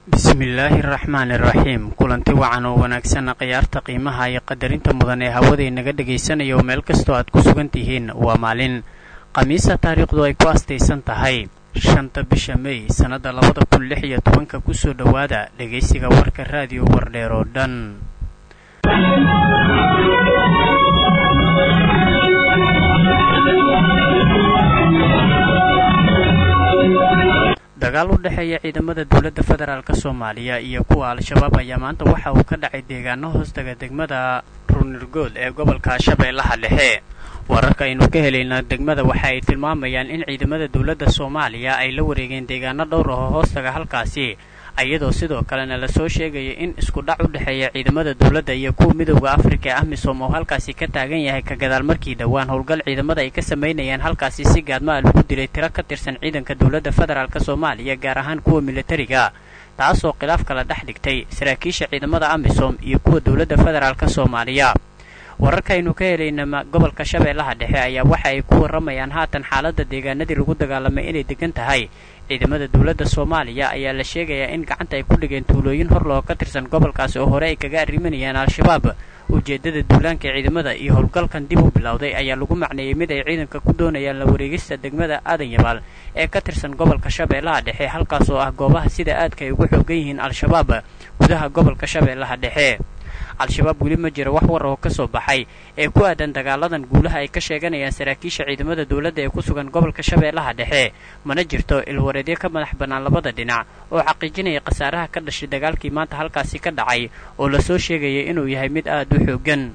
bismillaahiraxmaaniraxiim kulanti wacan oo wanaagsan khiyaarta qiimaha iyo qadarinta mudan ee hawada naga dhagaysanayo meel kastoo aad ku sugan tihiin waa maalin khamiisa taariikhdu ay ku astaysan tahay 5 bisha May sanada 2016 kusoo dhawaada dhageysiga warka raadiyo Wardheer oo dhan dagaal u dhaxeeya ciidamada dawladda federaalka Soomaaliya iyo kuwa al-shabaab ayaa maanta waxa uu ka dhacay deegaano hoostaga degmada Runirgood ee gobolka Shabeellaha Dhexe wararka aynu ka helayna degmada waxa ay tilmaamayaan in ciidamada dawladda Soomaaliya ay la wareegeen deegaano dhowr ah oo hoostaga halkaasi ayadoo sidoo kalena la soo sheegay in isku dhac u dhaxeeya ciidamada dawladda iyo kuwa midowga Afrika ee AMISOM oo halkaasi ka taagan yahay ka gadaal markii dhawaan howlgal ciidamada ay ka sameeyeen halkaasi si gaadma lagu dilay tiro ka tirsan ciidanka dawladda federaalka Soomaaliya gaar ahaan kuwa militariga taasoo khilaaf kala dhex dhigtay saraakiisha ciidamada AMISOM iyo kuwa dawladda federaalka Soomaaliya wararka aynu ka helayna gobolka Shabeellaha Dhexe ayaa waxa ay ku waramayaan haatan xaaladda deegaanadii lagu dagaalamay inay degan tahay ciidamada dawladda Soomaaliya ayaa la sheegayaa in gacanta ay ku dhigeen tuulooyin hor loo ka tirsan gobolkaasi oo hore ay kaga arrimanayaan al-shabaab ujeedada duulaanka ciidamada iyo howlgalkan dib u bilowday ayaa lagu macneeyay mid ay ciidanka ku doonayaan la wareegista degmada Aadan Yabaal ee ka tirsan gobolka Shabeellaha Dhexe halkaas oo ah goobaha sida aadka ay ugu xooggan yihiin al-shabaab gudaha gobolka Shabeellaha Dhexe al-shabaab wali ma jiro wax war oo ka soo baxay ee ku aadan dagaaladan guulaha ay ka sheeganayaan saraakiisha ciidamada dawladda ee ku sugan gobolka Shabeellaha Dhexe mana jirto ilwareedyo ka madax banaan labada dhinac oo xaqiijinaya khasaaraha ka dhashay dagaalkii maanta halkaasi ka dhacay oo la soo sheegay inuu yahay mid aad u xooggan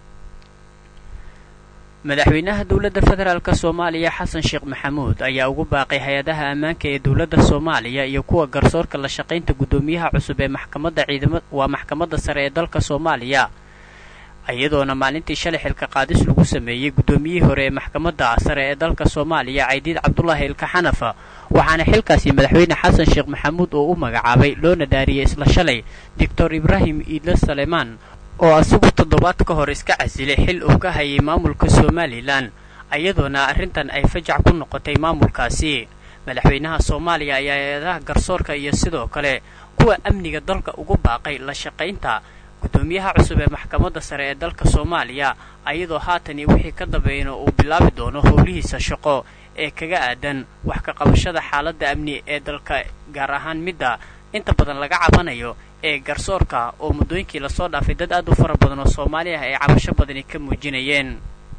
madaxweynaha dawladda federaalka Soomaaliya Xasan Sheekh Maxamuud ayaa ugu baaqay hay'adaha ammaanka ee dawladda Soomaaliya iyo kuwa garsoorka la shaqaynta gudoomiyaha cusub ee maxkamadda sare ee dalka Soomaaliya ayadoona maalintii shalay xilka qaadis lagu sameeyay gudoomiyihii hore ee maxkamadda sare ee dalka Soomaaliya Caydiid Cabdullaahi Ilka Xanafa waxaana xilkaasi madaxweyne Xasan Sheekh Maxamuud oo u magacaabay loona daariyay isla shalay Dr. Ibrahim Idle Saleeman oo asigu toddobaad ka hor iska casilay xil uu ka hayay maamulka Somaliland ayadoona arrintan ay fajac ku noqotay maamulkaasi madaxweynaha Soomaaliya ayaa hay'adaha garsoorka iyo sidoo kale kuwa amniga dalka ugu baaqay la shaqaynta gudoomiyaha cusub ee maxkamadda sare ee dalka Soomaaliya ayadoo haatan wixii ka dambeeyay uu bilaabi doono howlihiisa shaqo ee kaga aadan wax ka qabashada xaaladda amni ee dalka gaar ahaan midda inta badan laga cabanayo ee garsoorka oo muddooyinkii la soo dhaafay dad aad u fara badan oo Soomaali ah ay cabasho badan ka muujinayeen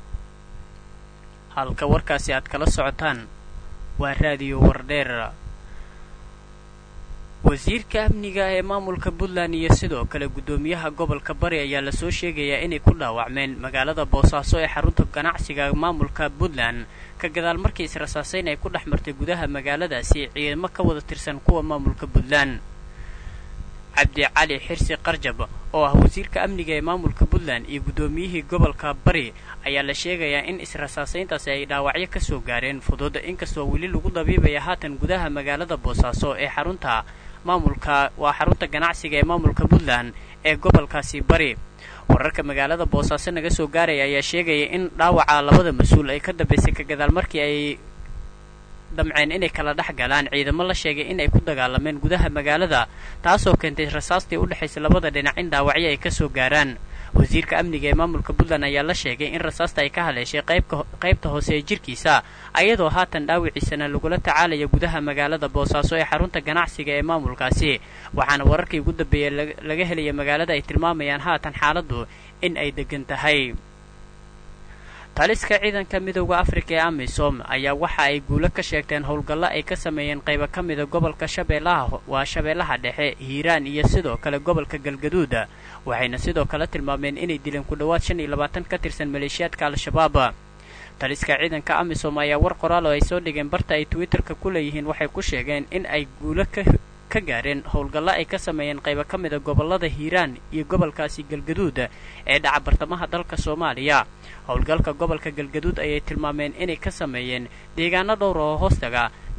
halka warkaasi aad kala socotaan waa raadiyo Wardheer wasiirka amniga ee maamulka Puntland iyo sidoo kale gudoomiyaha gobolka Bari ayaa la soo sheegayaa inay ku dhaawacmeen magaalada Boosaaso ee xarunta ganacsiga maamulka Puntland ka gadaal markii israsaasayn ay ku dhaxmartay gudaha magaaladaasi ciidamo ka wada tirsan kuwa maamulka Puntland Cabdi Cali Xirsi Qarjab oo ah wasiirka amniga ee maamulka Puntland iyo gudoomiyihii gobolka Bari ayaa la sheegayaa in israsaasayntaasi ay dhaawacyo ka soo gaareen fudud inkastoo wali lagu dabiibaya haatan gudaha magaalada Boosaaso ee xarunta ganacsiga ee maamulka Puntland ee gobolkaasi Bari wararka magaalada Boosaaso naga soo gaaray ayaa sheegaya in dhaawaca labada mas'uul ay ka dambeysay ka gadaal markii ay damceen inay kala dhex galaan ciidamo la sheegay in ay ku dagaalameen gudaha magaalada taasoo keentay rasaastii u dhaxaysay labada dhinac in dhaawacyo ay ka soo gaaraan wasiirka amniga ee maamulka Puntland ayaa la sheegay in rasaasta ay ka haleeshay qaybta hoose ee jirkiisa ayadoo haatan dhaawiciisana lagula tacaalayo gudaha magaalada Boosaaso ee xarunta ganacsiga ee maamulkaasi waxaana wararkii ugu dambeeyay laga helay magaalada ay tilmaamayaan haatan xaaladdu in ay degan tahay taliska ciidanka midowga Afrika ee AMISOM ayaa waxa ay guulo ka sheegteen howlgallo ay ka sameeyeen qaybo ka mid ah gobolka Shabeellaha Dhexe Hiiraan iyo sidoo kale gobolka Galgaduud waxayna sidoo kale tilmaameen inay dileen ku dhawaad 25 ka tirsan maleeshiyadka al-shabaab taliska ciidanka AMISOM ayaa war qoraal oo ay soo dhigeen barta ay Twitterka ku leeyihiin waxay ku sheegeen in ay guulo ka gaareen howlgallo ay ka sameeyeen qaybo ka mid ah gobolada Hiiraan iyo gobolkaasi Galgaduud ee dhaca bartamaha dalka Soomaaliya howlgalka gobolka Galgaduud ayay tilmaameen inay ka sameeyeen deegaano dhowr oo hoostaga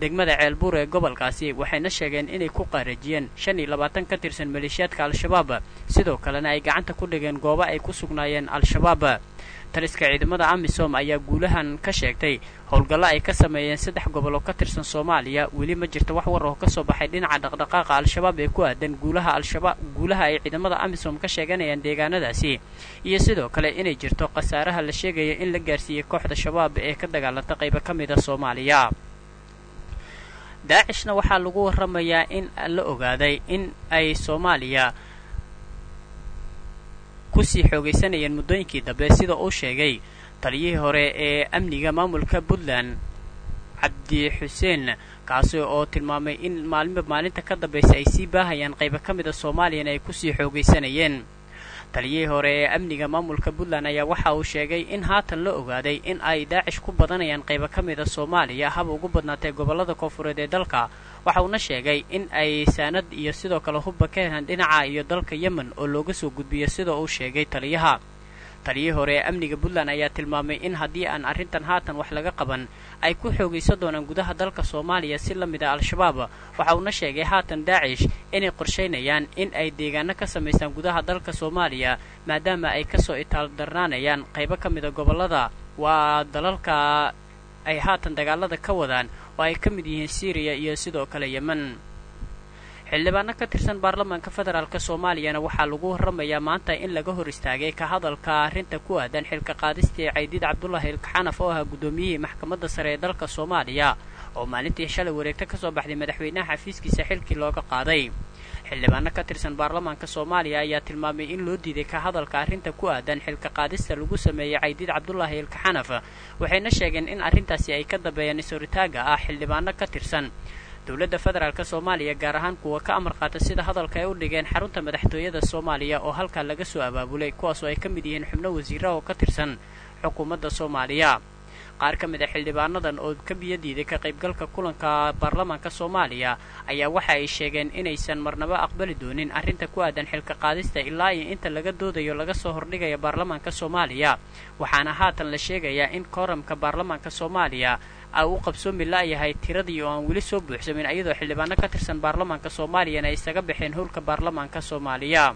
degmada ceelbuur ee gobolkaasi waxayna sheegeen inay ku qaarajiyeen 25 ka tirsan maleeshiyaadka al-shabaab sidoo kalena ay gacanta ku dhigeen goobo ay ku sugnaayeen al-shabaab taliska ciidamada amisom ayaa guulahan ka sheegtay howlgallo ay ka sameeyeen 3 gobol oo ka tirsan Soomaaliya weli ma jirto wax war oo ka soo baxay dhinaca dhaqdhaqaaqa al-shabaab ee ku aadan guulaha ay ciidamada amisom ka sheeganayaan deegaanadaasi iyo sidoo kale inay jirto khasaaraha la sheegaya in la gaarsiiyay kooxda shabaab ee ka dagaalanta qaybo ka mid ah Soomaaliya daacishna waxaa lagu waramayaa in la ogaaday in ay Soomaaliya kusii xoogaysanayeen muddooyinkii dambe sida uu sheegay taliyihii hore ee amniga maamulka Puntland Cabdi Xuseen kaasi oo tilmaamay in maalinta ka dambaysa ay sii baahayaan qaybo ka mid ah Soomaaliya ay kusii xoogaysanayeen taliyihii hore ee amniga maamulka Puntland ayaa waxa uu sheegay in haatan la ogaaday in ay daacish ku badanayaan qaybo ka mid ah Soomaaliya hab ugu badnaatay gobolada koonfureed ee dalka waxa uu sheegay in ay saanad iyo sidoo kale hubba ka helaan dhinaca iyo dalka Yemen oo looga soo gudbiyo sida uu sheegay taliyihii hore ee amniga Puntland ayaa tilmaamay in haddii aan arrintan haatan wax laga qaban ay ku xoogaysan doonaan gudaha dalka Soomaaliya si la mid ah al-shabaab waxa uu sheegay haatan daacish inay qorsheynayaan in ay deegaano ka sameeyaan gudaha dalka Soomaaliya maadaama ay ka soo itaal darnaanayaan qaybo ka mid ah gobolada waa dalalka ay haatan dagaalada ka wadaan oo ay ka mid yihiin Syria iyo sidoo kale Yemen xildhibaano ka tirsan baarlamaanka federaalka Soomaaliya waxaa lagu waramayaa maanta in laga hor istaagay ka hadalka arrinta ku aadan xilka qaadista Ciidid Cabdullaahi Ilkaxanaf oo ah gudoomiyihii maxkamadda sare ee dalka Soomaaliya oo maalintii shalay wareegta ka soo baxday madaxweynaha xafiiskiisa xilkii looga qaaday xildhibaano ka tirsan baarlamaanka Soomaaliya ayaa tilmaamay in loo diiday ka hadalka arrinta ku aadan xilka qaadista lagu sameeyay Ciidid Cabdullaahi Ilkaxanaf waxayna sheegeen in arrintaasi ay ka dambeeyeen isoritaaga ah xildhibaano ka tirsan dawladda federaalka Soomaaliya gaar ahaan kuwa ka amar qaata sida hadalka ay u dhigeen xarunta madaxtooyada Soomaaliya oo halka laga soo abaabulay kuwaas oo ay ka mid yihiin xubno wasiirro oo ka tirsan xukuumadda Soomaaliya qaar ka mid ah xildhibaanadan oo ka biyadiiday ka qaybgalka kulanka baarlamaanka Soomaaliya ayaa waxa ay sheegeen inaysan marnaba aqbali doonin arrinta ku aadan xilka qaadista ilaa inta laga doodayo laga soo hordhigayo baarlamaanka Soomaaliya waxaana haatan la sheegayaa in kooramka baarlamaanka Soomaaliya uu qabsoomi laayahay tiradii oo aan weli soo buuxsamin iyadoo xildhibaano ka tirsan baarlamaanka Soomaaliya ay isaga bixeen howlka baarlamaanka Soomaaliya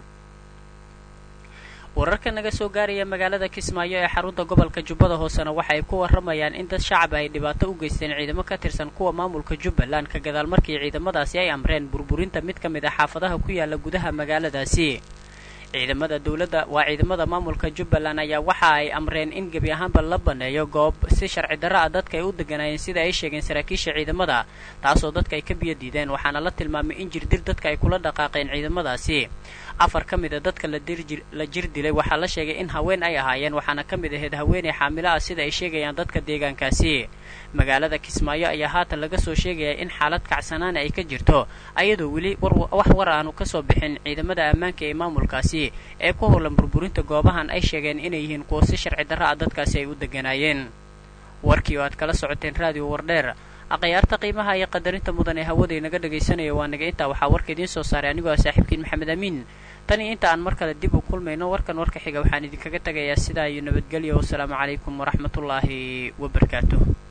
wararka naga soo gaaraya magaalada Kismaayo ee xarunta gobolka Jubbada Hoosena waxa ay ku waramayaan in dad shacab ay dhibaato u geysteen ciidamo ka tirsan kuwa maamulka Jubbaland ka gadaal markii ciidamadaasi ay amreen burburinta mid ka mid ah xaafadaha ku yaala gudaha magaaladaasi ciidamada dawladda waa ciidamada maamulka Jubbaland ayaa waxa ay amreen in gabi ahaanba la baneeyo goob si sharci darro ah dadka ay u deganayeen sida ay sheegeen saraakiisha ciidamada taasoo dadka ay ka biyadiideen waxaana la tilmaamay in jirdir dadka ay kula dhaqaaqeen ciidamadaasi afar ka mid ah dadka la jir dilay waxaa la sheegay in haween ay ahaayeen waxaana ka mid ahayd haweeney xaamilo ah sida ay sheegayaan dadka deegaankaasi magaalada Kismaayo ayaa haatan laga soo sheegaya in xaalad kacsanaan ay ka jirto ayadoo weli wax war aanu ka soo bixin ciidamada ammaanka ee maamulkaasi ee ku howlan burburinta goobahan ay sheegeen inay yihiin kuwo si sharci darro ah dadkaasi ay u deganaayeen warkii oo aad kala socoteen raadiyo wardheer aqayaarta qiimaha iyo qadarinta mudan ee hawada inaga dhageysanaya waa naga intaa waxaa warka idiin soo saaray anigoo saaxiibkiin Maxamed Amiin tani inta aan mar kale dib u kulmayno warka xiga waxaan idinkaga tagayaa sidaa iyo nabadgelyo wassalaamu calaykum waraxmatullaahi wabarakaatuh